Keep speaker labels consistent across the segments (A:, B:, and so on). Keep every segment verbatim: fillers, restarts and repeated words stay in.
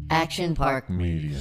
A: Action Park
B: Media.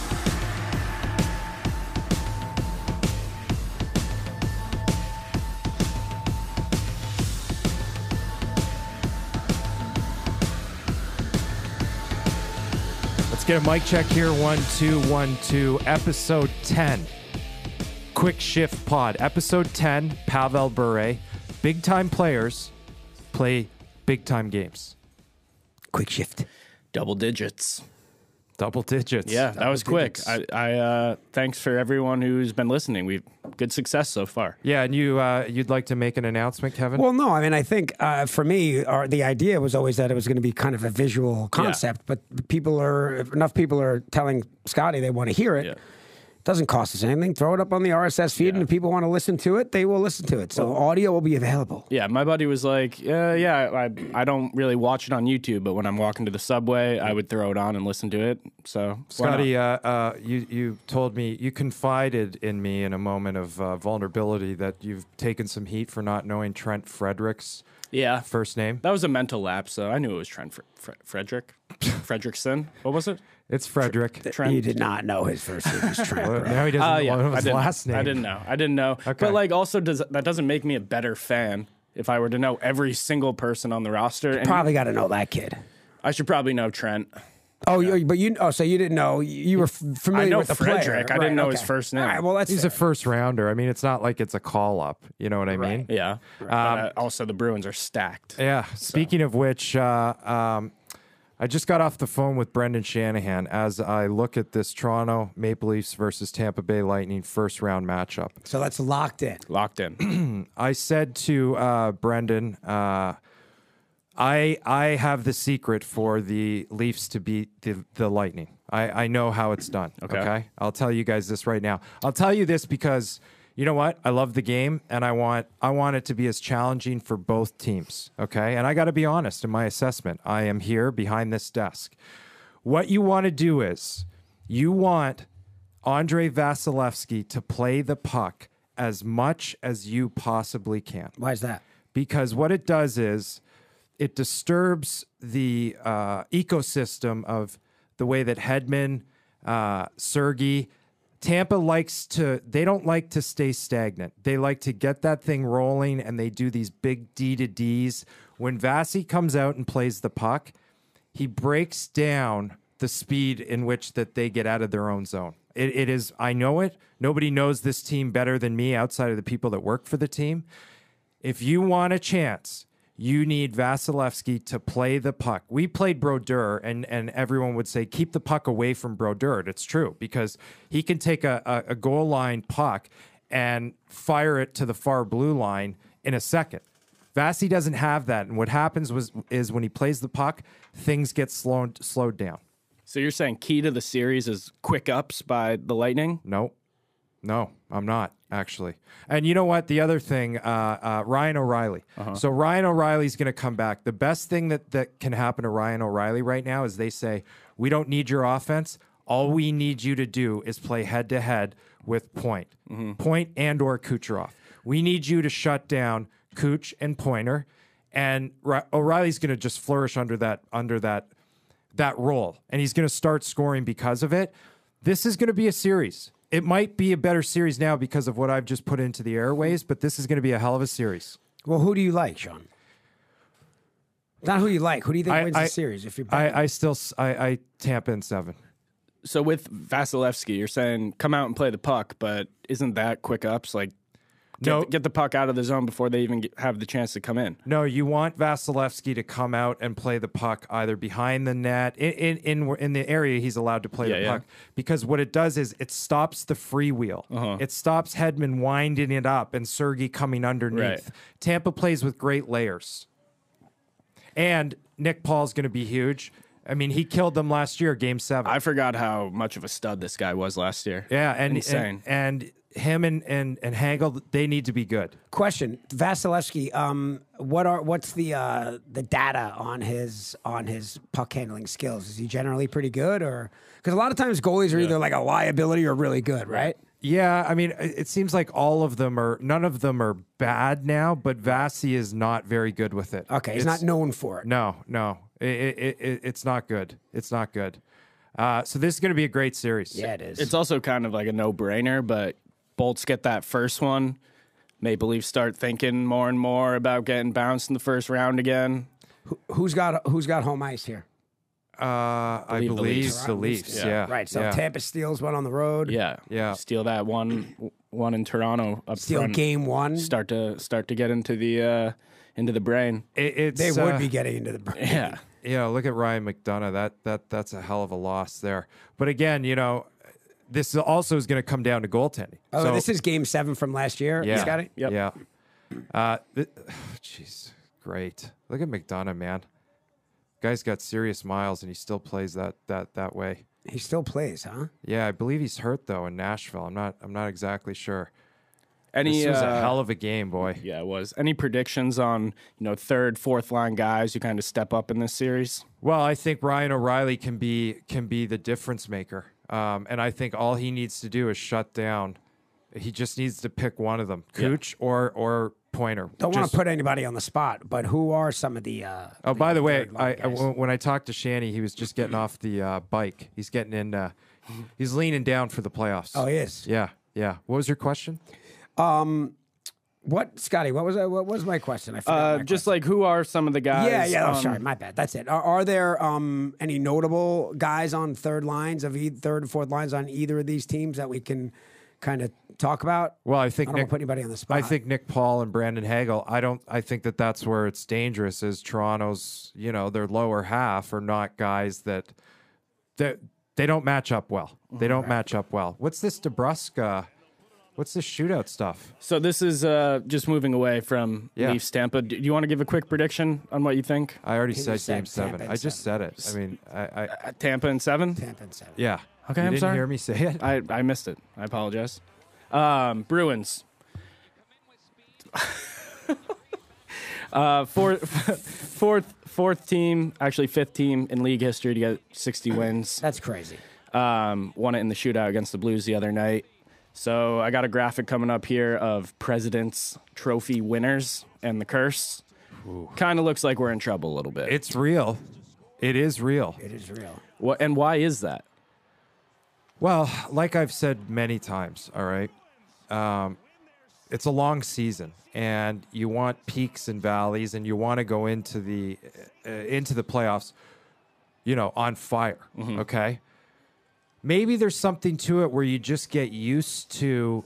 C: Let's get a mic check here. One, two, one, two. Episode ten. Quick Shift Pod. Episode ten. Pavel Bure. Big time players play big time games.
D: Quick shift.
E: Double digits.
C: Double digits.
E: Yeah, that
C: Double
E: was
C: digits.
E: quick. I, I uh, thanks for everyone who's been listening. We've good success so far.
C: Yeah, and you, uh, you'd like to make an announcement, Kevin?
D: Well, no, I mean, I think uh, for me, our, the idea was always that it was going to be kind of a visual concept, but people are, if enough people are telling Scotty they want to hear it.
E: Yeah.
D: Doesn't cost us anything. Throw it up on the R S S feed,
E: Yeah.
D: and if people want to listen to it, they will listen to it. So audio will be available.
E: Yeah, my buddy was like, uh, yeah, I, I don't really watch it on YouTube, but when I'm walking to the subway, I would throw it on and listen to it. So, why
C: Scotty,
E: not?
C: uh, uh, you, you told me, you confided in me in a moment of uh, vulnerability that you've taken some heat for not knowing Trent Frederick's
E: yeah,
C: first name.
E: that was a mental lapse. So I knew it was Trent Fre- Fre- Frederick, Fredrickson. What was it?
C: It's Frederick.
E: Trent.
D: You did not know his first name was Trent.
C: Well,
D: bro.
C: now he doesn't
E: Uh,
C: know
E: yeah, I
C: his
E: didn't,
C: last name.
E: I didn't know. I didn't know.
C: Okay.
E: But like, also, does that doesn't make me a better fan if I were to know every single person on the roster? And
D: Probably got to know that kid.
E: I should probably know Trent.
D: Oh, you, but you. Oh, so you didn't know. You were f- familiar
E: I know
D: with the
E: Frederick.
D: player.
E: I didn't
D: Right,
E: know his
D: okay.
E: first name.
D: All right, well, that's
C: He's
D: fair.
C: a first rounder. I mean, it's not like it's a call up. You know what I mean?
E: Yeah. But, uh, also, the Bruins are stacked.
C: Yeah. Speaking of which, uh, um, I just got off the phone with Brendan Shanahan as I look at this Toronto Maple Leafs versus Tampa Bay Lightning first round matchup.
D: So that's locked in.
E: Locked in.
C: I said to uh, Brendan, uh, I I have the secret for the Leafs to beat the, the Lightning. I, I know how it's done. Okay.
E: Okay.
C: I'll tell you guys this right now. I'll tell you this because you know what? I love the game and I want I want it to be as challenging for both teams. Okay. And I got to be honest in my assessment. I am here behind this desk. What you want to do is you want Andrei Vasilevsky to play the puck as much as you possibly can.
D: Why is that?
C: Because what it does is it disturbs the uh, ecosystem of the way that Hedman, uh, Sergei, Tampa likes to, they don't like to stay stagnant. They like to get that thing rolling and they do these big D to Ds. When Vasi comes out and plays the puck, he breaks down the speed in which that they get out of their own zone. It, it is, I know it. Nobody knows this team better than me outside of the people that work for the team. If you want a chance, you need Vasilevsky to play the puck. We played Brodeur, and, and everyone would say, keep the puck away from Brodeur. It's true, because he can take a, a, a goal line puck and fire it to the far blue line in a second. Vasi doesn't have that, and what happens was is when he plays the puck, things get slowed, slowed down.
E: So you're saying key to the series is quick ups by the Lightning?
C: No, no, I'm not actually. And you know what? The other thing, uh, uh, Ryan O'Reilly.
E: Uh-huh.
C: So Ryan O'Reilly's going to come back. The best thing that, that can happen to Ryan O'Reilly right now is they say, we don't need your offense. All we need you to do is play head to head with Point,
E: Mm-hmm.
C: Point and or Kucherov. We need you to shut down Kuch and Pointer, and Ri- O'Reilly's going to just flourish under that under that that role, and he's going to start scoring because of it. This is going to be a series. It might be a better series now because of what I've just put into the airways, but this is going to be a hell of a series.
D: Well, who do you like, Sean? Not who you like. Who do you think
C: I-
D: wins
C: I-
D: the series? If you're
C: I, I still s- I, I Tampa in seven.
E: So with Vasilevsky, you're saying come out and play the puck, but isn't that quick ups? Like, get,
C: No.
E: get the puck out of the zone before they even get, have the chance to come in.
C: No, you want Vasilevsky to come out and play the puck either behind the net, in in in, in the area he's allowed to play
E: Yeah,
C: the
E: yeah.
C: puck, because what it does is it stops the freewheel.
E: Uh-huh.
C: It stops Hedman winding it up and Sergei coming underneath.
E: Right.
C: Tampa plays with great layers, and Nick Paul's going to be huge. I mean, he killed them last year, Game Seven.
E: I forgot how much of a stud this guy was last year.
C: yeah, and
E: Insane.
C: and, and him and, and and Hagel, they need to be good.
D: Question: Vasilevsky. Um, what are what's the uh, the data on his on his puck handling skills? Is he generally pretty good, or because a lot of times goalies are either like a liability or really good, right?
C: Yeah, I mean, it it seems like all of them are, none of them are bad now, but Vasi is not very good with it.
D: Okay, he's
C: It's-
D: not known for it.
C: No, no, it, it, it, it's not good. It's not good. Uh, so this is going to be a great series.
D: Yeah, it is.
E: It's also kind of like a no-brainer, but Bolts get that first one. Maple Leafs start thinking more and more about getting bounced in the first round again.
D: Who, who's got who's got home ice here?
C: Uh, I
E: believe the
C: believe
E: Leafs.
C: the Leafs.
E: Yeah.
C: Yeah.
D: Right. So
C: yeah.
D: Tampa steals one on the road.
E: Yeah,
C: Yeah.
E: Steal that one, one in Toronto up
D: Steal
E: front.
D: game one.
E: Start to start to get into the uh, into the brain.
C: It, it's,
D: They would
C: uh,
D: be getting into the brain.
E: Yeah.
C: You know, look at Ryan McDonough. That that that's a hell of a loss there. But again, you know, this also is going to come down to goaltending.
D: Oh,
C: So-
D: this is game seven from last year.
C: yeah,
D: Scotty?
E: Yep.
C: yeah. Uh, jeez, great. Look at McDonough, man. Guy's got serious miles, and he still plays that that that way.
D: He still plays, huh?
C: Yeah, I believe he's hurt though in Nashville. I'm not. I'm not exactly sure.
E: Any
C: This was
E: uh,
C: a hell of a game, boy.
E: yeah, it was. Any predictions on you know third, fourth line guys who kind of step up in this series?
C: Well, I think Ryan O'Reilly can be can be the difference maker, um, and I think all he needs to do is shut down. He just needs to pick one of them, Cooch or or Pointer.
D: Don't want
C: Just-
D: to put anybody on the spot, but who are some of the? Uh,
C: Oh, by the way,
D: third line
C: I, I-
D: guys?
C: when I talked to Shanny, he was just getting off the uh, bike. He's getting in. Uh, he's leaning down for the playoffs.
D: Oh, he is.
C: Yeah, yeah. What was your question?
D: What, Scotty? What was I, what was my question? I forgot.
E: Uh,
D: my
E: just
D: question.
E: like who are some of the guys?
D: yeah, yeah. Oh,
E: on-
D: sorry, my bad. That's it. Are, are there um, any notable guys on third lines of e- third and fourth lines on either of these teams that we can kind of talk about?
C: Well, I think
D: I don't
C: Nick.
D: want to put anybody on the spot.
C: I think Nick Paul and Brandon Hagel. I don't. I think that that's where it's dangerous. Is Toronto's, you know, their lower half are not guys that that they don't match up well. They don't match up well. What's this DeBrusque? What's this shootout stuff?
E: So this is uh, just moving away from
C: Yeah.
E: Leafs Tampa. Do you want to give a quick prediction on what you think?
C: I already
D: He
C: said
D: just said
C: game seven.
D: Tampa and
C: I just said it. I mean, I, I
E: Uh, Tampa and seven.
D: Tampa and seven.
C: yeah.
E: Okay,
C: you
E: I'm
C: didn't
E: sorry.
C: hear me say it.
E: I, I missed it. I apologize. Um, Bruins. uh, fourth, fourth, fourth team, actually fifth team in league history to get sixty wins.
D: That's crazy.
E: Um, won it in the shootout against the Blues the other night. So I got a graphic coming up here of President's Trophy winners and the curse. Kind of looks like we're in trouble a little bit.
C: It's real. It is real.
D: It is real.
E: What and why is that?
C: Well, like I've said many times, all right, um, it's a long season, and you want peaks and valleys, and you want to go into the uh, into the playoffs, you know, on fire. Okay, maybe there's something to it where you just get used to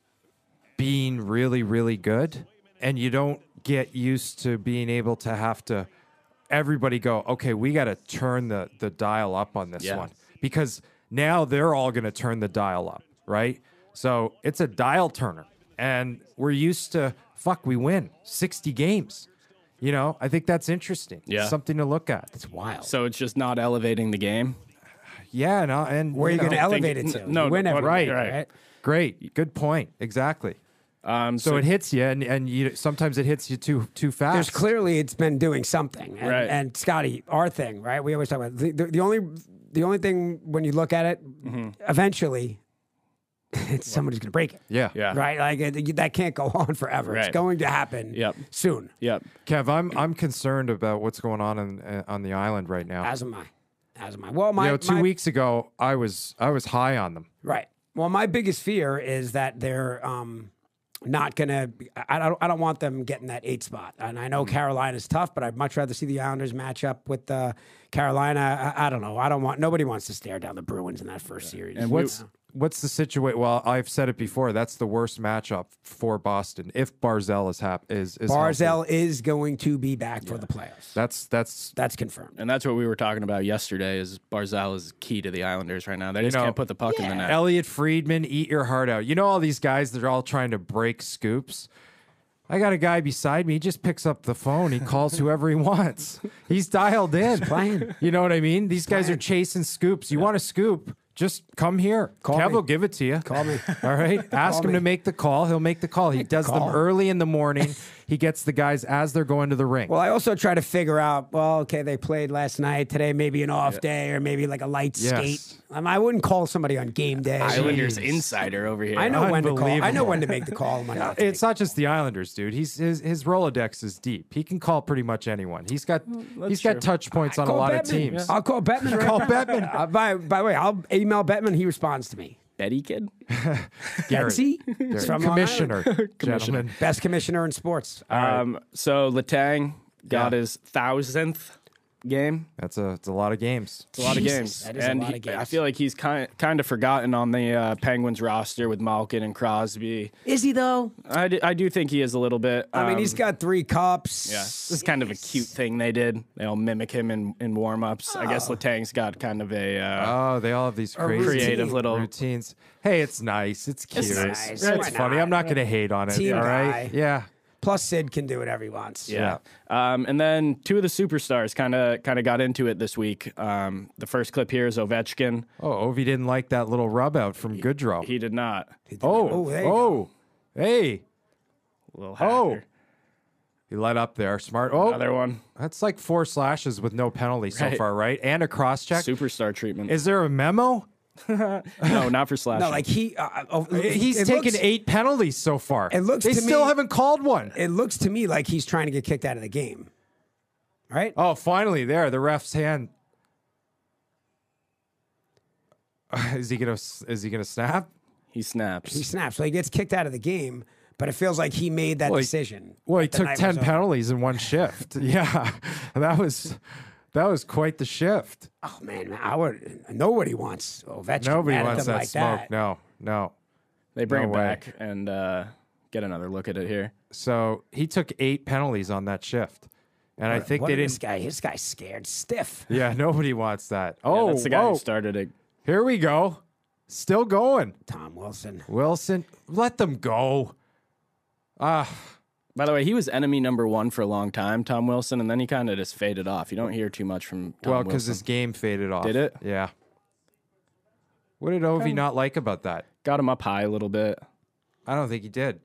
C: being really, really good, and you don't get used to being able to have to everybody go, okay, we got to turn the the dial up on this
E: Yeah.
C: one, because now they're all going to turn the dial up, right? So it's a dial turner, and we're used to fuck, we win sixty games. You know, I think that's interesting.
E: Yeah.
C: Something to look at.
D: It's wild.
E: So it's just not elevating the game.
C: Yeah, no, and
D: Where are you
C: know,
D: going to elevate it
E: n-
D: to?
E: no,
D: You win
E: no,
D: every
C: right,
D: night,
E: right.
C: great, good point, exactly.
E: Um,
C: So,
E: so
C: it hits you, and, and you sometimes it hits you too too fast.
D: There's clearly it's been doing something. And,
E: Right.
D: and Scotty, our thing, right? We always talk about the, the, the only the only thing when you look at it, eventually, it's somebody's going to break it.
C: Yeah,
E: yeah.
D: Right, like it, that can't go on forever. It's
E: Right.
D: going to happen
E: Yep.
D: soon.
E: Yep.
C: Kev, I'm I'm concerned about what's going on in, uh, on the island right now.
D: As am I. As am I. Well, my
C: you know, two
D: my-
C: weeks ago, I was I was high on them.
D: Right. Well, my biggest fear is that they're um, not going to. I don't. I don't want them getting that eight spot. And I know Carolina's tough, but I'd much rather see the Islanders match up with uh, Carolina. I, I don't know. I don't want. Nobody wants to stare down the Bruins in that first series.
C: And what's what's the situation? Well, I've said it before. That's the worst matchup for Boston if Barzell is hap- is is healthy.
D: Barzell is going to be back for the playoffs.
C: That's that's
D: That's confirmed.
E: And that's what we were talking about yesterday. Is Barzal is key to the Islanders right now? They just
C: know,
E: can't put the puck in the net.
C: Elliot Friedman. Eat your heart out. You know all these guys that are all trying to break scoops. I got a guy beside me. He just picks up the phone. He calls whoever he wants. He's dialed in.
D: playing.
C: You know what I mean? These guys are chasing scoops. You want a scoop? Just come here.
D: Call
C: Kev
D: me.
C: will give it to you.
D: Call me.
C: All right. Ask
D: Call
C: him
D: me.
C: to make the call. He'll make the call. He does
D: Call.
C: them early in the morning. He gets the guys as they're going to the ring.
D: Well, I also try to figure out, well, okay, they played last night. Today, maybe an off day or maybe like a light
C: Yes.
D: skate. Um, I wouldn't call somebody on game day.
E: Islanders insider over here.
D: I know when to call. I know
C: Unbelievable.
D: when to make the call. And when not to
C: It's not just the Islanders, dude. He's his, his Rolodex is deep. He can call pretty much anyone. He's got he's
E: true.
C: got touch points on a
D: Call
C: lot
D: Bettman.
C: of teams.
D: I'll call Bettman. Right
C: Call
D: now.
C: Bettman.
D: Uh, by, by the way, I'll email Bettman. He responds to me.
E: Betty kid.
C: Gary,
D: Betsy?
C: Gary.
D: He's from Long
C: Commissioner, gentlemen.
D: Best commissioner in sports.
E: Um, so Letang got
C: Yeah.
E: his thousandth game.
C: That's a it's a lot of games.
E: It's a lot of
D: Jesus,
E: games.
D: that is a
E: and
D: lot
E: he-
D: of games.
E: I feel like he's kind kind of forgotten on the uh, Penguins roster with Malkin and Crosby.
D: Is he though?
E: I do, I do think he is a little bit.
D: I mean,
E: um,
D: he's got three cups.
E: Yeah, this is kind of a cute thing they did. They all mimic him in, in warm ups. I guess Letang's got kind of a uh,
C: Oh, they all have these crazy
E: creative
D: routine.
E: little.
C: routines. Hey, it's nice. It's cute.
E: It's
D: nice.
C: It's
D: Why
C: funny.
D: not?
C: I'm not going to hate on it.
D: Team
C: all right.
D: guy.
C: Yeah.
D: Plus, Sid can do whatever he wants.
E: Yeah. Um, and then two of the superstars kind of kind of got into it this week. Um, the first clip here is Ovechkin.
C: Oh, Ovi didn't like that little rub out from Goodrow.
E: He did not.
C: oh,
D: Oh, there you
C: oh, hey,
E: Little
C: oh.
E: hacker.
C: he let up there. Smart. Oh,
E: Another one.
C: that's like four slashes with no penalty so
E: Right.
C: far, right? And a cross check.
E: Superstar treatment.
C: Is there a memo?
E: no, not for slashing.
D: No, like he. Uh, uh,
C: He's
D: it
C: taken
D: looks,
C: eight penalties so far.
D: It looks
C: they
D: to
C: still
D: me-
C: haven't called one.
D: It looks to me like he's trying to get kicked out of the game. Right?
C: Oh, finally, there, the ref's hand. Is he gonna? Is he gonna snap?
E: he snaps.
D: He snaps. So he gets kicked out of the game, but it feels like he made that
C: Well, he-
D: decision.
C: Well, he
D: The
C: took
D: night
C: ten
D: was over.
C: penalties in one shift. Yeah, that was that was quite the shift.
D: Oh man, I would. Nobody wants Ovechkin.
C: Nobody
D: mad at
C: wants
D: them
C: that
D: like
C: smoke.
D: that.
C: No, no.
E: they bring
C: no
E: it
C: way.
E: back and uh, get another look at it here.
C: So he took eight penalties on that shift, and I think
D: what
C: they
D: did this
C: didn't.
D: guy? This guy's scared stiff.
C: Yeah, nobody wants that.
E: Yeah,
C: Oh,
E: that's the guy
C: whoa.
E: who started it.
C: Here we go. Still going.
D: Tom Wilson.
C: Wilson, let them go. Ah,
E: By the way, he was enemy number one for a long time, Tom Wilson, and then he kind of just faded off. You don't hear too much from Tom
C: well, because
E: Wilson.
C: his game faded off.
E: Did it?
C: Yeah. What did Ovi not like about that?
E: Got him up high a little bit.
C: I don't think he did.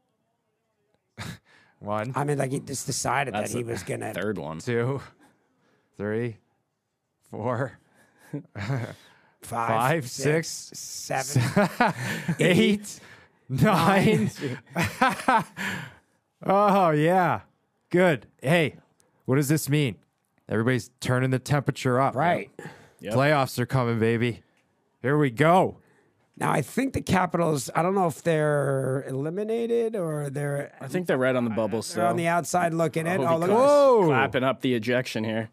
C: One,
D: I mean, like he just decided
E: That's
D: that he
E: the
D: was gonna.
E: Third one.
C: two, three, four,
D: Five,
C: five,
D: six,
C: six,
D: seven.
C: eight, nine. Oh, yeah. Good. Hey, what does this mean? Everybody's turning the temperature up.
D: Right.
E: Yep.
C: Playoffs are coming, baby. Here we go.
D: Now I think the Capitals. I don't know if they're eliminated or they're.
E: I think they're right on the bubble
D: They're
E: still.
D: on the outside looking in.
E: Ovi
D: Oh, look at
E: Cla-
D: this.
C: Whoa.
E: Clapping up the ejection here.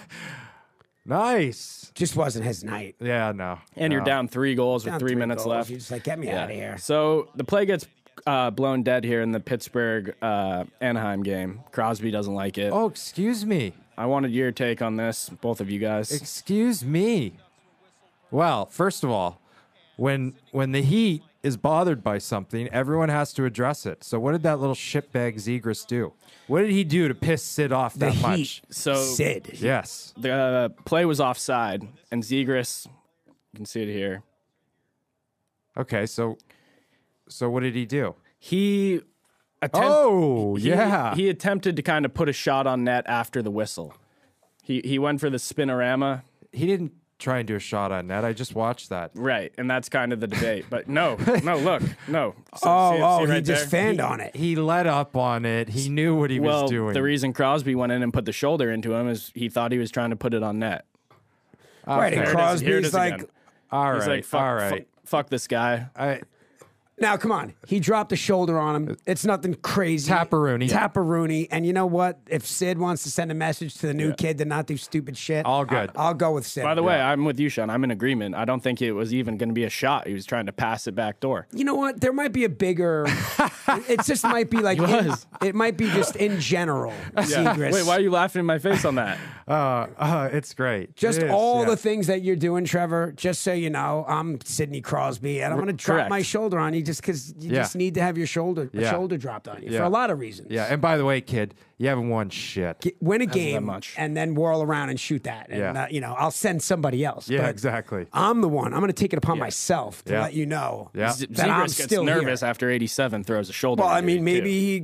C: Nice.
D: Just wasn't his night.
C: Yeah, no.
E: And you're
C: no.
E: down three goals with
D: Down
E: three, minutes
D: goals.
E: left.
D: You're just like, get me out of here.
E: So the play gets uh, blown dead here in the Pittsburgh uh, Anaheim game. Crosby doesn't like it.
C: Oh, excuse me.
E: I wanted your take on this, both of you guys.
C: Excuse me. Well, first of all, when when the Heat is bothered by something, everyone has to address it. So what did that little shitbag Zegras do? What did he do to piss Sid off
D: The
C: that
D: Heat.
C: much?
E: So
D: Sid.
C: Yes.
E: the uh, play was offside, and Zegras, you can see it here.
C: Okay, so so what did he do?
E: He attempt-
C: Oh,
E: he-
C: yeah.
E: He attempted to kind of put a shot on net after the whistle. He he went for the spinorama.
C: He didn't try and do a shot on net. I just watched that.
E: Right, and that's kind of the debate. But no, no, look, no. So-
D: Oh,
E: see-
D: oh,
E: see
D: he
E: right
D: just
E: there?
D: fanned on it.
C: He let up on it. He knew what he
E: Well,
C: was doing.
E: the reason Crosby went in and put the shoulder into him is he thought he was trying to put it on net.
D: Right, and
E: There it is. Here it
D: Crosby's
E: is
D: like,
E: again.
C: all
E: He's
C: right,
E: like, fuck,
C: all right.
E: fu- fuck this guy.
C: I,
D: now come on. He dropped a shoulder on him. It's nothing crazy.
C: Tapparoony.
D: Tapparoony. And you know what? If Sid wants to send a message to the new kid to not do stupid shit,
C: All good.
D: I'll go with Sid.
E: By the way, I'm with you, Sean. I'm in agreement. I don't think it was even going to be a shot. He was trying to pass it back door.
D: You know what? There might be a bigger. it just might be like. in-
E: was.
D: it might be just in general. Zegras.
E: Wait, why are you laughing in my face on that?
C: uh, uh, it's great.
D: Just
C: It is,
D: all
C: yeah.
D: the things that you're doing, Trevor. Just so you know, I'm Sidney Crosby, and I'm going to drop
E: correct.
D: my shoulder on you just because you
C: Yeah.
D: just need to have your shoulder
C: Yeah.
D: shoulder dropped on you
C: Yeah.
D: for a lot of reasons.
C: Yeah, and by the way, kid, you haven't won shit.
D: Get- win a game
E: much.
D: and then whirl around and shoot that. And,
C: Yeah.
D: uh, you know, I'll send somebody else.
C: Yeah,
D: but
C: exactly.
D: I'm the one. I'm going to take it upon myself to
C: Yeah.
D: let you know
C: Yeah.
E: Z-
D: that I'm
E: Zegras gets
D: still
E: nervous
D: here.
E: after eighty-seven throws a shoulder.
D: Well, I
E: injury,
D: mean, maybe
E: too.
D: he go,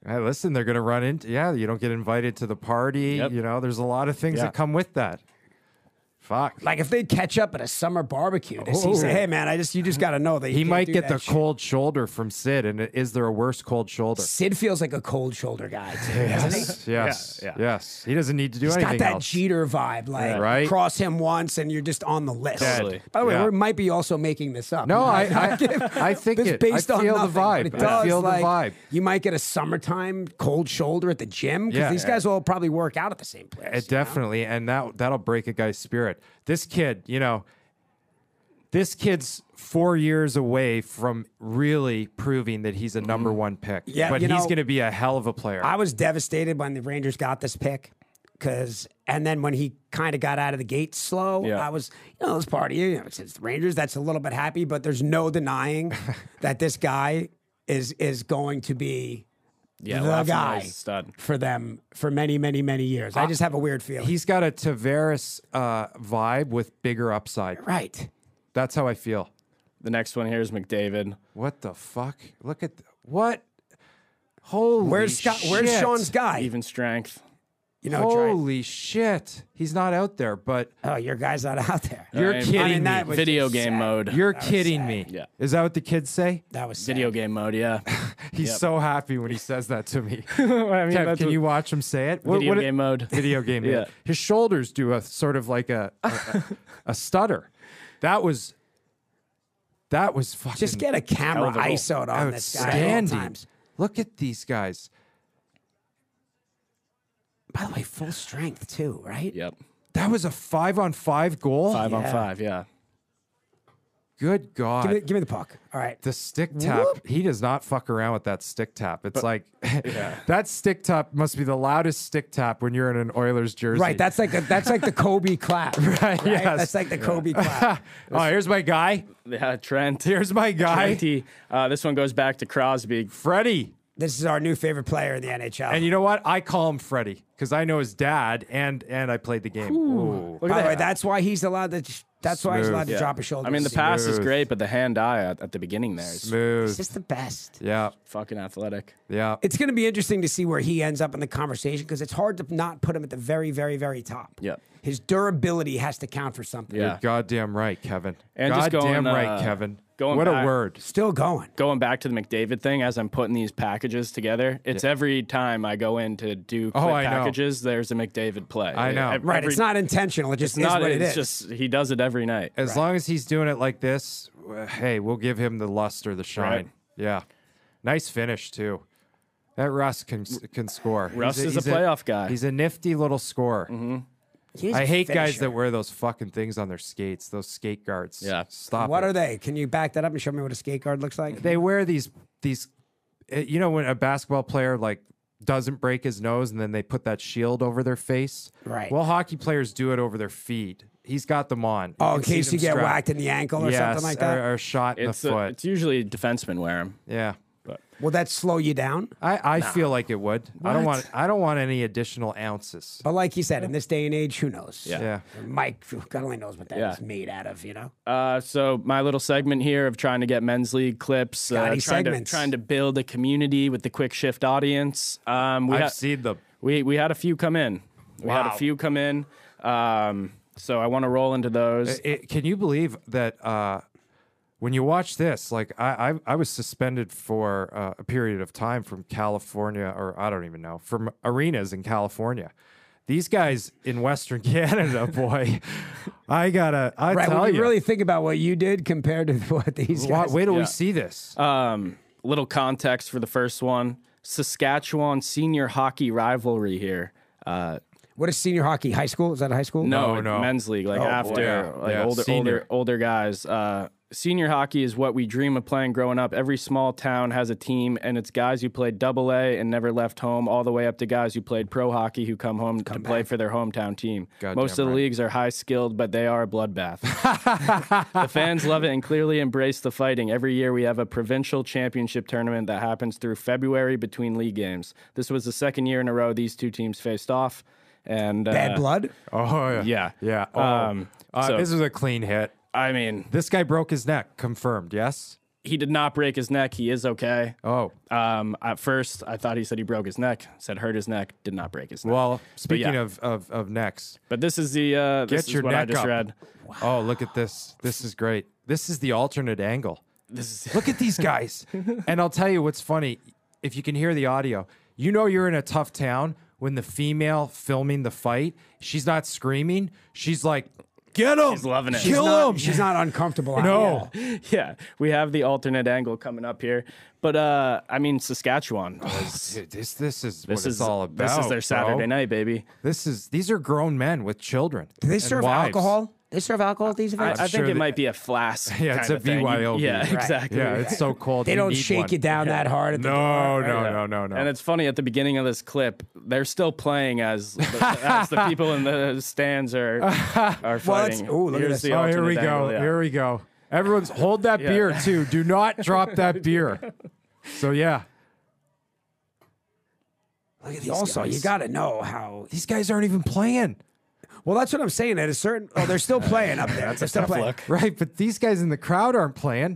C: Hey, listen, they're going to run into, yeah, you don't get invited to the party.
E: Yep.
C: You know, there's a lot of things
E: Yeah.
C: that come with that. Fuck.
D: Like if they catch up at a summer barbecue, does he say, "Hey man, I just you just got to know that you
C: He
D: can't
C: might
D: do
C: get
D: that
C: the
D: shit."
C: cold shoulder from Sid. And is there a worse cold shoulder?
D: Sid feels like a cold shoulder guy too, doesn't he?
C: Yes. Yes.
E: Yeah, yeah.
C: Yes. He doesn't need to do
D: He's got
C: anything
D: that
C: else.
D: Jeter vibe, like
C: Right.
D: cross him once and you're just on the list.
E: Totally.
D: By the way,
C: Yeah.
D: we might be also making this up.
C: No, I,
D: You know,
C: I, I think
D: it's
C: it.
D: based
C: I
D: on
C: feel
D: nothing,
C: the
D: but
C: vibe.
D: it
C: I
D: does,
C: feel
D: like,
C: the vibe.
D: You might get a summertime cold shoulder at the gym because
C: Yeah.
D: these guys will probably work out at the same place.
C: It
D: you know?
C: definitely, and that that'll break a guy's spirit. This kid, you know, this kid's four years away from really proving that he's a number one pick.
D: Yeah,
C: but
D: you
C: he's
D: know,
C: going to be a hell of a player.
D: I was devastated when the Rangers got this pick. Cause and then when he kind of got out of the gate slow,
E: Yeah.
D: I was, you know, this party, you know, it's the Rangers, that's a little bit happy, but there's no denying that this guy is is going to be
E: Yeah,
D: the
E: Lafreniere's
D: guy
E: a stud.
D: for them for many, many, many years. I just have a weird feeling.
C: He's got a Tavares uh, vibe with bigger upside.
D: right.
C: That's how I feel.
E: The next one here is McDavid.
C: What the fuck? Look at th- what? Holy
D: Where's Scott? Where's
C: shit.
D: Sean's guy?
E: Even strength.
D: You know, Trey.
C: Holy shit. He's not out there, but
D: Oh, your guy's not out there.
C: you're
E: I mean-
C: kidding
D: I mean,
C: me.
D: that was
E: Video
D: just
E: game
D: sad.
E: mode.
C: You're
D: That was
C: kidding
D: sad.
C: me.
E: Yeah.
C: Is that what the kids say?
D: That was sad.
E: Video game mode, yeah.
C: He's
E: Yep.
C: so happy when he says that to me.
E: I mean,
C: Kev,
E: that's
C: can
E: what-
C: you watch him say it? What-
E: Video
C: what-
E: game mode.
C: Video game.
E: Yeah.
C: Yeah. His shoulders do a sort of like a a, a, a stutter. That was that was fucking
D: Just get a camera
E: Hell of a goal.
D: I S O'd on this guy at all
C: outstanding.
D: times.
C: Look at these guys.
D: By the way, full strength too, right?
E: Yep.
C: That was a five on five goal.
E: Five on
D: Yeah.
E: five, yeah.
C: Good God.
D: Give me, give me the puck. All right.
C: The stick tap,
D: Whoop.
C: he does not fuck around with that stick tap. It's like that stick tap must be the loudest stick tap when you're in an Oilers jersey.
D: Right. That's like a, that's like the Kobe clap. Right.
C: yes.
D: That's like the Kobe clap.
C: Oh, here's my guy.
E: Yeah, Trent.
C: Here's my guy,
E: Trent. Uh, this one goes back to Crosby.
C: Freddie.
D: This is our new favorite player in the N H L.
C: And you know what? I call him Freddie because I know his dad and and I played the game. Ooh.
E: Look
D: By
E: at
D: the way,
E: that.
D: that's why he's allowed to. That's why he's allowed to
C: Smooth.
D: drop his shoulder.
E: I mean, the pass is
C: Smooth.
E: great, but the hand-eye at, at the beginning there is
C: Smooth.
D: He's just the best.
C: Yeah.
E: fucking athletic.
C: Yeah.
D: It's going to be interesting to see where he ends up in the conversation because it's hard to not put him at the very, very, very top.
E: Yep.
D: His durability has to count for something.
E: Yeah.
C: You're goddamn right, Kevin.
E: And just
C: goddamn
E: going,
C: right,
E: uh,
C: Kevin.
E: going
C: what
E: back-
C: a word.
D: Still going.
E: Going back to the McDavid thing, as I'm putting these packages together, it's every time I go in to do
C: Oh,
E: clip
C: I know.
E: packages, there's a McDavid play.
C: I know.
E: Ev-
D: Right.
E: every-
D: it's not intentional. It just
E: It's
D: is
E: not.
D: what it
E: It's
D: is.
E: just he does it every night.
C: As long as he's doing it like this, uh, hey, we'll give him the luster, the shine.
E: Right.
C: Yeah. Nice finish, too. That Russ can can score.
E: Russ
C: He's
E: is a
C: he's
E: playoff guy.
C: He's a nifty little scorer.
D: He's
C: I
D: a
C: hate guys
D: finisher.
C: that wear those fucking things on their skates, those skate guards.
E: Yeah.
C: Stop
D: What
C: it.
D: are they? Can you back that up and show me what a skate guard looks like?
C: They wear these these uh, you know when a basketball player like doesn't break his nose and then they put that shield over their face?
D: Right.
C: Well, hockey players do it over their feet. He's got them on.
D: Oh,
C: You
D: in
C: can see
D: case
C: them
D: you get
C: strapped.
D: whacked in the ankle or
C: yes,
D: something like that.
C: Or, or shot in
E: It's
C: the
E: a-
C: foot.
E: it's usually defensemen wear them.
C: Yeah.
E: But
D: Will that slow you down?
C: I, I feel like it would. I don't
D: What?
C: want I don't want any additional ounces.
D: But like you said, in this day and age, who knows?
E: Yeah.
C: Yeah.
D: Mike, God only knows what that is
E: Yeah.
D: made out of, you know?
E: Uh, so my little segment here of trying to get men's league clips, uh,
D: Scotty
E: trying to
D: segments.
E: trying to build a community with the quick shift audience. Um, we
C: I've
E: had
C: seen them.
E: we we had a few come in. We had
C: Wow.
E: a few come in. Um, so I want to roll into those.
C: It- can you believe that uh, when you watch this, like I, I, I was suspended for uh, a period of time from California, or I don't even know, from arenas in California. These guys in Western Canada, boy, I gotta, I
D: Right.
C: tell
D: When you
C: you,
D: really think about what you did compared to what these
C: wa-
D: guys
C: wait till
E: Yeah.
C: we see this.
E: Um, little context for the first one: Saskatchewan senior hockey rivalry here. Uh,
D: What is senior hockey? High school? Is that a high school?
E: No,
C: No, no.
E: men's league, like
D: Oh, boy.
E: after
C: Yeah,
E: like
C: yeah,
E: older,
C: senior.
E: older, older guys. Uh, senior hockey is what we dream of playing growing up. Every small town has a team, and it's guys who played double A and never left home, all the way up to guys who played pro hockey who come home to play for their hometown team.
C: Goddamn
E: Most of the
C: right.
E: leagues are high skilled, but they are a bloodbath. The fans love it and clearly embrace the fighting. Every year we have a provincial championship tournament that happens through February between league games. This was the second year in a row these two teams faced off. And uh,
D: Bad blood?
C: Oh yeah,
E: yeah.
C: yeah. Oh.
E: Um,
C: Uh,
E: so-
C: this is a clean hit.
E: I mean,
C: This guy broke his neck, confirmed. Yes.
E: he did not break his neck. He is okay.
C: Oh,
E: Um, at first, I thought he said he broke his neck. Said hurt his neck. Did not break his neck.
C: well, speaking
E: yeah.
C: of, of, of necks,
E: but this is the uh, this
C: get
E: is
C: your
E: what
C: neck
E: I just
C: up.
E: read.
C: Oh, look at this. This is great. This is the alternate angle.
E: This is
C: Look at these guys. And I'll tell you what's funny. If you can hear the audio, you know you're in a tough town when the female filming the fight, she's not screaming. She's like, get him.
E: She's loving it.
D: She's
C: Kill
D: not,
C: him.
D: She's not uncomfortable. on
C: No.
D: it.
E: yeah. We have the alternate angle coming up here, but uh, I mean Saskatchewan. Was,
C: Dude, this this is
E: this
C: what
E: is
C: it's all about.
E: This is their Saturday
C: bro.
E: night, baby.
C: This is these are grown men with children.
D: Do they
C: and
D: serve
C: wives.
D: alcohol? They serve alcohol at these
E: I,
D: events?
E: I think
C: sure
E: it
C: that-
E: might be a flask.
C: Yeah, it's
E: kinda
C: a
E: thing.
C: B Y O B.
E: Yeah,
C: Right.
E: exactly.
C: Yeah, it's so cold.
D: they
C: you
D: don't
C: need
D: shake
C: one.
D: you down that hard at the
C: No,
D: door.
C: no,
E: Yeah.
C: no, no, no.
E: And it's funny at the beginning of this clip, they're still playing as the, as the people in the stands are are fighting.
D: ooh, look at
E: Here's
D: this.
E: the
C: Oh, here we
E: alternate
C: go.
E: angle, yeah.
C: Here we go. Everyone's hold that beer too. Do not drop that beer. So yeah,
D: Look at these also,
C: guys.
D: you got to know how.
C: these guys aren't even playing.
D: Well, that's what I'm saying. At a certain, oh, they're still playing up there. They're still
E: tough
D: playing.
E: look.
C: Right, but these guys in the crowd aren't playing.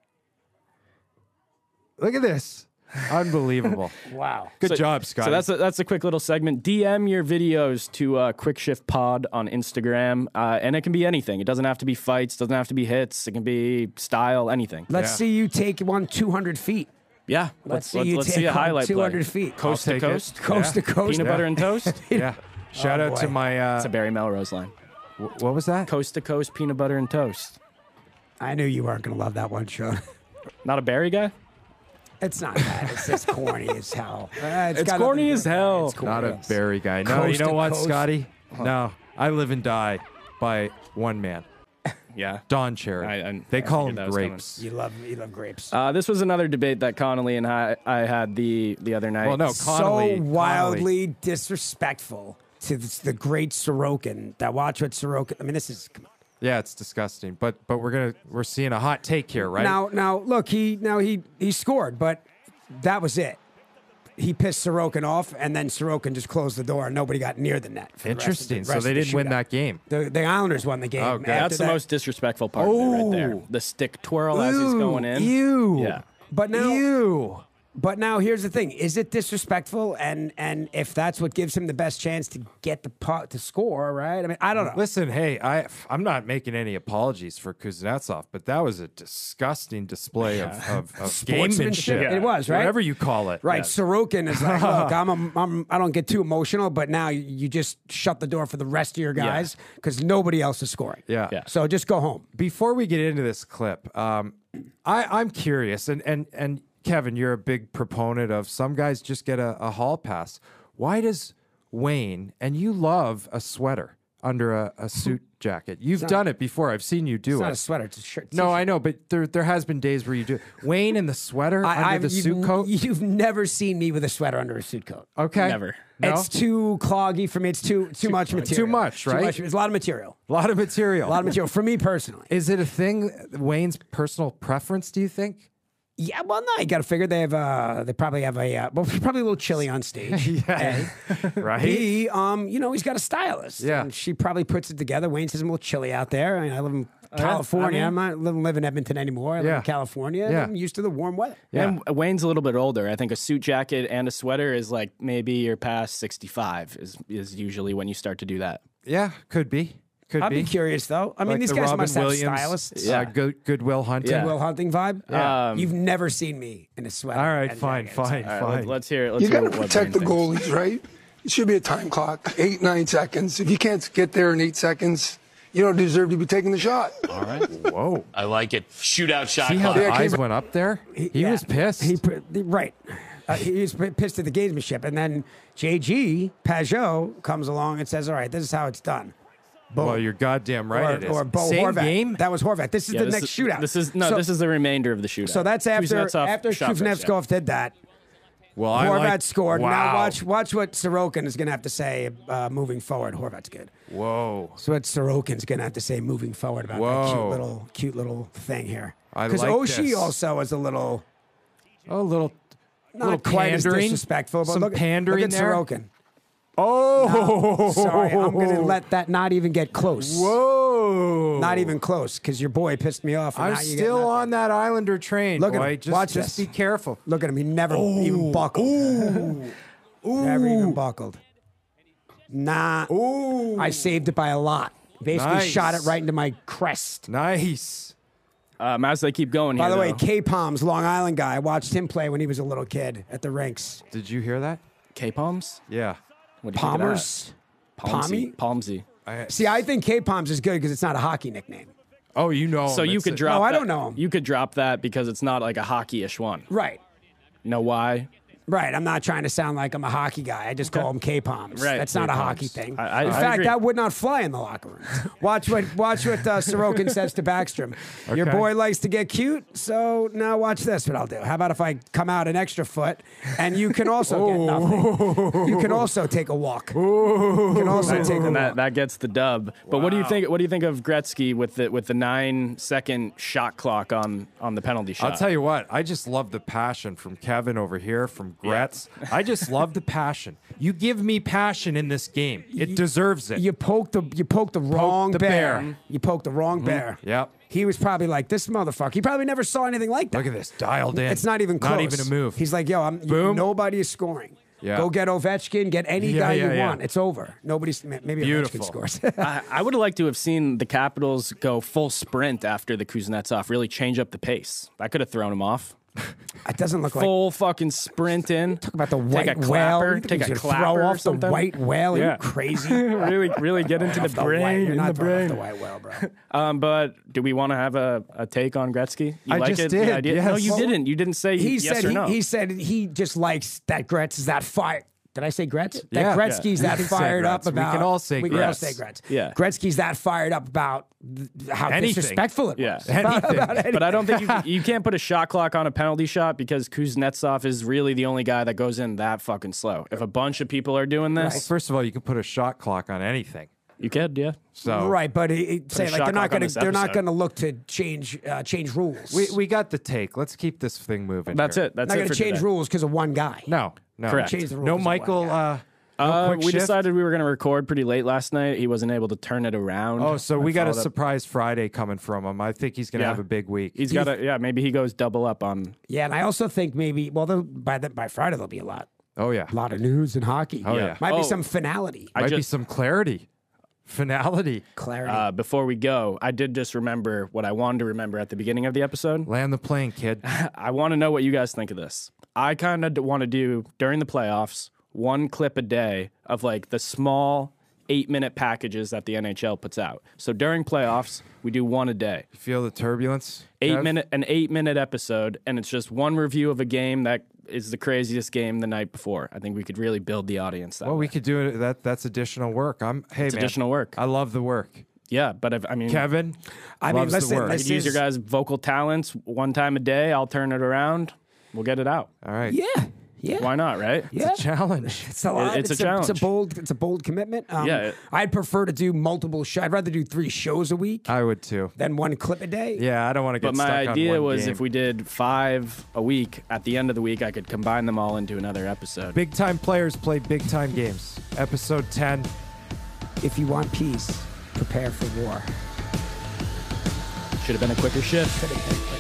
C: Look at this. Unbelievable.
D: Wow.
C: Good
E: So-
C: job, Scott.
E: So that's a, that's a quick little segment. D M your videos to uh, Quick Shift Pod on Instagram, uh, and it can be anything. It doesn't have to be fights. Doesn't have to be hits. It can be style. Anything.
D: Let's
C: Yeah.
D: see you take one two hundred feet.
E: Yeah.
D: Let's
E: Let's
D: see
E: let's,
D: you
E: let's
D: take
E: see a
D: one
E: highlight play.
D: two hundred feet.
E: Coast
C: I'll
E: to
C: take it.
E: coast.
D: Coast
C: Yeah.
D: to coast.
E: Peanut butter and toast.
C: yeah. Shout
D: Oh,
C: out to
D: boy.
C: my. Uh,
E: It's a Barry Melrose line.
C: wh- what was that?
E: Coast to coast peanut butter and toast.
D: I knew you weren't going to love that one, Sean.
E: Not a Barry guy?
D: It's not bad. It's just corny as hell. Uh,
E: It's
D: got
E: corny
D: nothing to
E: as
D: do with it.
E: hell.
D: It's corny.
C: Not a Barry guy. No,
D: Coast
C: you know
D: to
C: what,
D: coast.
C: Scotty? No, I live and die by one man,
E: Yeah.
C: Don Cherry.
E: I- I-
C: they
E: I
C: call
E: figured that
C: him
E: was coming.
C: grapes.
D: You love you love grapes.
E: Uh, this was another debate that Connolly and I, I had the, the other night.
C: Well, no,
D: so
C: Connolly,
D: wildly disrespectful to this, the great Sorokin. That watch what Sorokin. I mean, this is come on.
C: Yeah, it's disgusting. But but we're gonna we're seeing a hot take here, right?
D: Now now look he now he he scored, but that was it. He pissed Sorokin off, and then Sorokin just closed the door, and nobody got near the net. for the rest of the-
C: Interesting. So
D: rest
C: they
D: of the
C: didn't win
D: shootout.
C: that game.
D: The, the Islanders won the game.
C: Oh, good.
D: after
E: That's the
D: that.
E: most disrespectful part of it right there.
C: Ooh.
E: The stick twirl as he's going in.
C: Ew.
E: Yeah.
D: But now,
C: Ew.
D: but now here's the thing: is it disrespectful? And and if that's what gives him the best chance to get the puck to score, right? I mean, I don't know.
C: Listen, hey, I I'm not making any apologies for Kuznetsov, but that was a disgusting display of, of, of
D: Sportsmanship.
C: gamemanship.
D: It was, right?
C: Whatever you call it.
D: Right, Sorokin is like, look, I'm, a, I'm, I don't get too emotional, but now you, you just shut the door for the rest of your guys because nobody else is scoring.
C: Yeah.
E: Yeah.
D: So just go home.
C: Before we get into this clip, um, I, I'm curious, and, and, and Kevin, you're a big proponent of some guys just get a, a hall pass. Why does Wayne, and you love a sweater under a, a suit jacket? You've
D: not-
C: done it before. I've seen you do
D: It's
C: it.
D: not a sweater; it's a shirt.
C: No, I know, but there there has been days where you do. Wayne in the sweater under
D: I've-
C: the
D: you've,
C: suit coat.
D: You've never seen me with a sweater under a suit coat.
C: Okay,
E: Never.
C: No?
D: It's too cloggy for me. It's too too, much material.
C: too much, right?
D: It's a lot of material.
C: a lot of material.
D: A lot of material for me personally.
C: Is it a thing? Wayne's personal preference? Do you think?
D: Yeah, well, no, you got to figure they have. Uh, they probably have a. Uh, well, probably a little chilly on stage.
C: Yeah. Right.
D: He, um, you know, he's got a stylist.
C: Yeah.
D: and she probably puts it together. Wayne says I'm a little chilly out there. I mean, I live in
C: yeah.
D: California.
C: I
D: I'm
C: mean-
D: not living live in Edmonton anymore. I live
C: Yeah.
D: in California.
C: Yeah.
D: I'm used to the warm weather.
C: Yeah.
E: And Wayne's a little bit older. I think a suit jacket and a sweater is like maybe you're past sixty-five is is usually when you start to do that.
C: Yeah, could be. Could
D: I'd
C: be.
D: be curious though. I mean,
C: Like
D: these
C: the
D: guys
C: Robin
D: must have
C: Williams,
D: stylists.
C: Uh, good, Goodwill Hunting.
E: Yeah.
D: Will Hunting vibe.
C: Yeah.
E: Um,
D: You've never seen me in a sweater.
C: All right,
D: and
C: fine,
D: jacket.
C: fine,
E: All right,
C: fine.
E: let, let's hear it. Let's
A: You
E: hear
A: got
E: what
A: to
E: what
A: protect the
E: Wayne thinks.
A: goalies, right? It should be a time clock, eight, nine seconds. If you can't get there in eight seconds, you don't deserve to be taking the shot.
B: All right.
C: Whoa.
B: I like it. Shootout shot
C: See how
B: clock.
C: the
A: Yeah, I
C: eyes
A: came-
C: went up there? He,
D: Yeah.
C: was pissed.
D: He pr- right. Uh, he was p- pissed at the gamesmanship, and then J G Pajot comes along and says, "All right, this is how it's done." Boom.
C: well, you're goddamn right.
D: or,
C: it is.
D: or Bo
C: Same
D: Horvat.
C: game.
D: That was Horvat. This is
E: Yeah,
D: the
E: this
D: next
E: is,
D: shootout.
E: This is no.
D: So,
E: this is the remainder of the shootout.
D: so that's after
E: Kuznetsov
D: after
E: shot first, yeah.
D: Kuznetsov did that.
C: Well, I
D: Horvat
C: like,
D: scored.
C: Wow.
D: Now watch watch what Sorokin is going to have to say uh, moving forward. Horvat's good.
C: Whoa.
D: So what Sorokin's going to have to say moving forward about that cute
C: Whoa.
D: little cute little thing here.
C: I
D: Because
C: like
D: Oshie
C: this.
D: also is a little
C: Oh, a little,
D: not
C: little
D: quite as
C: pandering.
D: disrespectful, but
C: Some
D: look,
C: pandering
D: look at
C: there.
D: Sorokin.
C: Oh,
D: Sorry, I'm going to let that not even get close.
C: Whoa.
D: Not even close, because your boy pissed me off. and
C: I'm
D: now you get
C: still
D: nothing.
C: on that Islander train.
D: Look at
C: boy.
D: him.
C: Just,
D: Watch
C: just
D: this.
C: be careful.
D: Look at him. He never even buckled. Never even buckled. Nah.
C: Ooh.
D: I saved it by a lot. Basically
C: Nice.
D: shot it right into my crest.
C: Nice.
E: Um, as they keep going
D: By
E: here,
D: the way,
E: though,
D: K-Palms, Long Island guy, I watched him play when he was a little kid at the rinks.
C: Did you hear that?
E: K-Palms?
C: Yeah.
E: What do you think of that?
D: Palmers?
E: Palmsy.
D: Palmy?
E: Palmsy.
C: I,
D: See, I think K-Palms is good because it's not a hockey nickname.
C: oh, you know.
E: So
C: him.
E: you
C: It's
E: could
C: a-
E: drop
D: No, I
E: that-
D: don't know him.
E: You could drop that because it's not like a hockey-ish one.
D: Right.
E: You know why?
D: Right. I'm not trying to sound like I'm a hockey guy. I just call them K-Palms.
E: Right,
D: That's not a
C: K-Palms.
D: hockey thing.
E: I- I-
D: In
E: I
D: fact,
E: agree.
D: that would not fly in the locker room. Watch what watch what uh, Sorokin says to Backstrom. Your
C: Okay.
D: boy likes to get cute, so now watch this. What I'll do. How about if I come out an extra foot, and you can also get nothing. You can also take a walk. You can also take a
E: And that,
D: walk.
E: that gets the dub. But what do you think? What do you think of Gretzky with the with the nine second shot clock on on the penalty shot?
C: I'll tell you what, I just love the passion from Kevin over here, from Gretz. I just love the passion. You give me passion in this game. It deserves it.
D: You poked the you poked the wrong
C: the
D: bear.
C: bear.
D: You poked the wrong bear.
C: Yep.
D: He was probably like, this motherfucker. He probably never saw anything like that.
C: Look at this, dialed in.
D: It's not even close.
C: Not even a move.
D: He's like, yo, I'm you-
C: Boom.
D: nobody is scoring.
C: Yeah.
D: Go get Ovechkin, get any
C: Yeah,
D: guy
C: yeah,
D: you
C: yeah.
D: want. It's over. Nobody's maybe
C: Beautiful.
D: Ovechkin scores.
E: I, I would have liked to have seen the Capitals go full sprint after the Kuznetsov, really change up the pace. That could have thrown him off.
D: It doesn't look like
E: Full fucking sprint in.
D: talk about the
E: take
D: white
E: a clapper,
D: whale.
E: take
D: He's
E: a
D: gonna
E: clapper
D: throw
E: or
D: off the
E: something.
D: white whale. Are
E: Yeah.
D: you crazy?
E: really, really get into the
D: Off the white-
E: brain.
D: You're
E: in
D: not
E: the
D: throwing
E: brain.
D: off the white whale, bro.
E: Um, but do we want to have a, a take on Gretzky? You
C: I
E: like
C: just
E: it?
C: did,
E: The idea? No,
C: yes.
E: you
C: Well,
E: didn't. You didn't say
D: He
E: yes
D: said
E: or
D: he,
E: no.
D: he said he just likes that Gretz is that fire. Did I say Gretz? That
C: Yeah.
D: Gretzky's
C: Yeah.
D: that
C: We can say
D: fired up
C: Gretz. We
D: about.
C: can all say
D: We can all
C: Gretz.
D: say Gretz.
E: Yeah.
D: Gretzky's that fired up about th- how
C: Anything.
D: disrespectful it
E: Yeah.
D: was.
C: Anything.
E: But I don't think you, you can't put a shot clock on a penalty shot because Kuznetsov is really the only guy that goes in that fucking slow. If a bunch of people are doing
C: Well,
E: this,
C: first of all, you can put a shot clock on anything.
E: you could, yeah.
C: So
D: Right, but he, he say
E: a
D: like
E: shot
D: they're not
E: clock on
D: going to
E: this
D: they're not
E: episode.
D: going to look to change uh, change rules.
C: we, we got the take. Let's keep this thing moving.
E: That's
C: here.
E: it. That's
D: not
E: it
D: going
E: for
D: to change
E: today.
D: rules because of one guy.
C: No, no.
E: Correct.
D: Change the rules
C: No
D: of one
C: Michael.
D: guy.
C: Uh, no
E: Uh,
C: quick
E: we
C: shift?
E: decided we were going to record pretty late last night. He wasn't able to turn it around.
C: Oh, so we
E: I
C: got a
E: followed up-
C: surprise Friday coming from him. I think he's going to
E: Yeah.
C: have a big week.
E: He's got a yeah. Maybe he goes double up on.
D: Yeah, and I also think maybe well they'll- by the, by Friday there'll be a lot
C: oh yeah,
D: a lot of news in hockey.
C: Oh,
E: Yeah.
C: yeah.
D: Might
E: Oh.
D: be some finality.
E: I
C: Might be
E: just-
C: some clarity, finality.
D: Clarity.
E: Uh, before we go, I did just remember what I wanted to remember at the beginning of the episode.
C: Land the plane, kid.
E: I want to know what you guys think of this. I kind of want to do during the playoffs one clip a day of like the small eight minute packages that the N H L puts out. So during playoffs, we do one a day.
C: Feel the turbulence.
E: Eight
C: Kev?
E: minute an eight minute episode, and it's just one review of a game that is the craziest game the night before. I think we could really build the audience that
C: Well,
E: way.
C: we could do it. That that's additional work. I'm. Hey, man.
E: additional work.
C: I love the work.
E: Yeah, but if, I mean,
C: Kevin.
D: I mean,
C: loves
D: listen,
C: the work.
D: let's-
E: you could use your
D: is-
E: guys' vocal talents one time a day. I'll turn it around. We'll get it out.
C: All right.
D: yeah, yeah,
E: Why not, right?
D: yeah.
C: Challenge.
D: It's a lot.
E: It's a
D: It's a
E: challenge.
D: bold. It's a bold commitment. Um,
E: Yeah, it-
D: I'd prefer to do multiple shows. I'd rather do three shows a week
C: I would too.
D: than one clip a day.
C: Yeah, I don't want to get
E: But
C: stuck
E: my
C: on
E: idea
C: one
E: was
C: game.
E: if we did five a week, at the end of the week, I could combine them all into another episode.
C: Big time players play big time games. Episode ten.
D: If you want peace, prepare for war.
E: Should have been a quicker shift.
D: Could have been.